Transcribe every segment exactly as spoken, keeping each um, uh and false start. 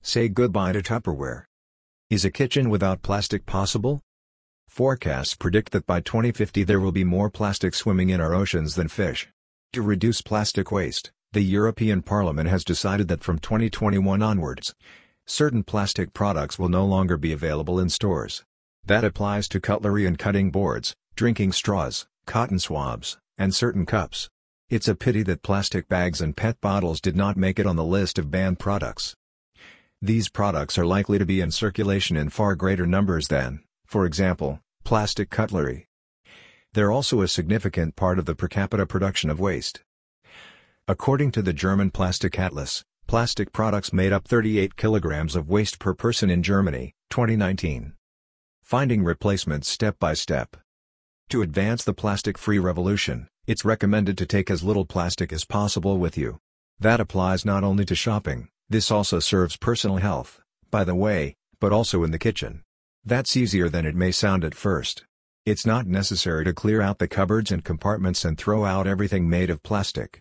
Say goodbye to Tupperware. Is a kitchen without plastic possible? Forecasts predict that by twenty fifty there will be more plastic swimming in our oceans than fish. To reduce plastic waste, the European Parliament has decided that from twenty twenty-one onwards, certain plastic products will no longer be available in stores. That applies to cutlery and cutting boards, drinking straws, cotton swabs, and certain cups. It's a pity that plastic bags and P E T bottles did not make it on the list of banned products. These products are likely to be in circulation in far greater numbers than, for example, plastic cutlery. They're also a significant part of the per capita production of waste. According to the German Plastic Atlas, plastic products made up thirty-eight kilograms of waste per person in Germany, twenty nineteen. Finding replacements step by step. To advance the plastic-free revolution, it's recommended to take as little plastic as possible with you. That applies not only to shopping, this also serves personal health, by the way, but also in the kitchen. That's easier than it may sound at first. It's not necessary to clear out the cupboards and compartments and throw out everything made of plastic.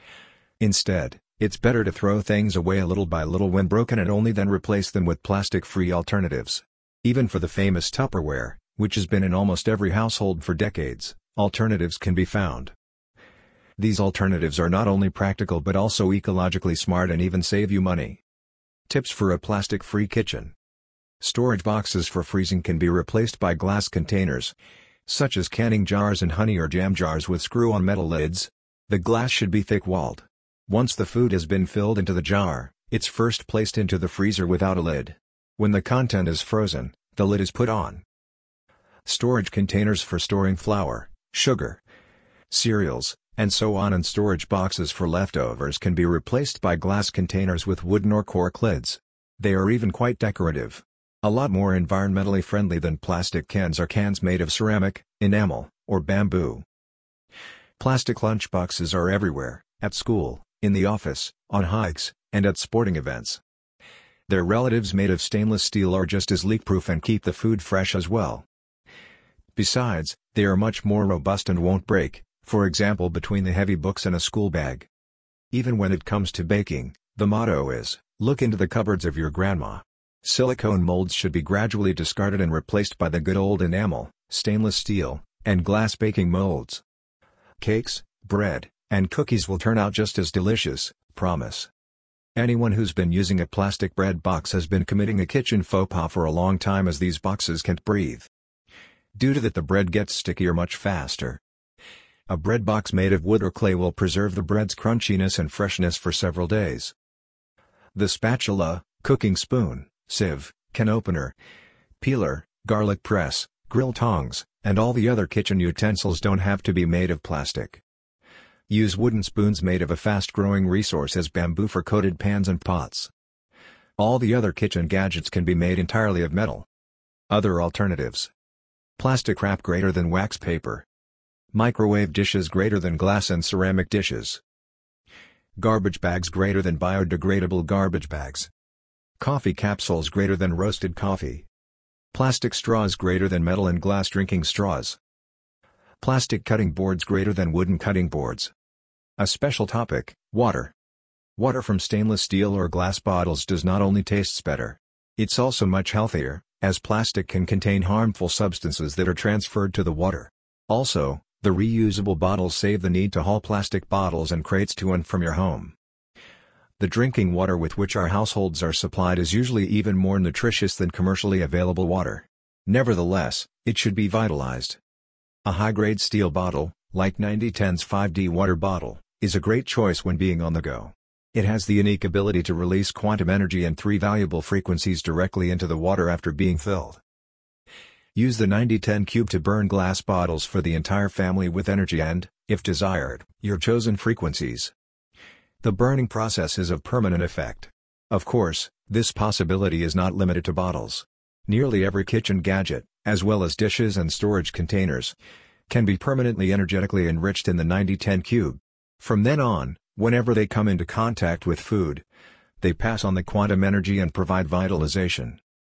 Instead, it's better to throw things away a little by little when broken and only then replace them with plastic-free alternatives. Even for the famous Tupperware, which has been in almost every household for decades, alternatives can be found. These alternatives are not only practical but also ecologically smart and even save you money. Tips for a plastic-free kitchen. Storage boxes for freezing can be replaced by glass containers, such as canning jars and honey or jam jars with screw-on metal lids. The glass should be thick-walled. Once the food has been filled into the jar, it's first placed into the freezer without a lid. When the content is frozen, the lid is put on. Storage containers for storing flour, sugar, cereals, and so on, and storage boxes for leftovers can be replaced by glass containers with wooden or cork lids. They are even quite decorative. A lot more environmentally friendly than plastic cans are cans made of ceramic, enamel, or bamboo. Plastic lunchboxes are everywhere, at school, in the office, on hikes, and at sporting events. Their relatives made of stainless steel are just as leak-proof and keep the food fresh as well. Besides, they are much more robust and won't break, for example between the heavy books and a school bag. Even when it comes to baking, the motto is, look into the cupboards of your grandma. Silicone molds should be gradually discarded and replaced by the good old enamel, stainless steel, and glass baking molds. Cakes, bread, and cookies will turn out just as delicious, promise. Anyone who's been using a plastic bread box has been committing a kitchen faux pas for a long time, as these boxes can't breathe. Due to that, the bread gets stickier much faster. A bread box made of wood or clay will preserve the bread's crunchiness and freshness for several days. The spatula, cooking spoon, sieve, can opener, peeler, garlic press, grill tongs, and all the other kitchen utensils don't have to be made of plastic. Use wooden spoons made of a fast-growing resource as bamboo for coated pans and pots. All the other kitchen gadgets can be made entirely of metal. Other alternatives. Plastic wrap greater than wax paper. Microwave dishes greater than glass and ceramic dishes. Garbage bags greater than biodegradable garbage bags. Coffee capsules greater than roasted coffee. Plastic straws greater than metal and glass drinking straws. Plastic cutting boards greater than wooden cutting boards. A special topic, water. Water from stainless steel or glass bottles does not only tastes better. It's also much healthier, as plastic can contain harmful substances that are transferred to the water. Also, the reusable bottles save the need to haul plastic bottles and crates to and from your home. The drinking water with which our households are supplied is usually even more nutritious than commercially available water. Nevertheless, it should be vitalized. A high-grade steel bottle, like ninety ten's five D water bottle, is a great choice when being on the go. It has the unique ability to release quantum energy and three valuable frequencies directly into the water after being filled. Use the ninety ten cube to burn glass bottles for the entire family with energy and, if desired, your chosen frequencies. The burning process is of permanent effect. Of course, this possibility is not limited to bottles. Nearly every kitchen gadget, as well as dishes and storage containers, can be permanently energetically enriched in the ninety ten cube. From then on, whenever they come into contact with food, they pass on the quantum energy and provide vitalization.